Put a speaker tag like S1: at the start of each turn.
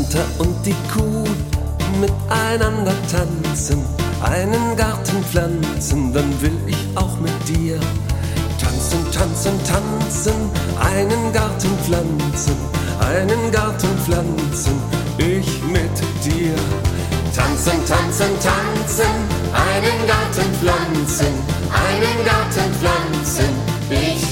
S1: Vater und die Kuh miteinander tanzen, einen Garten pflanzen, dann will ich auch mit dir tanzen, tanzen, tanzen, einen Garten pflanzen, einen Garten pflanzen, ich mit dir. Tanzen, tanzen, tanzen, einen Garten pflanzen, einen Garten pflanzen, ich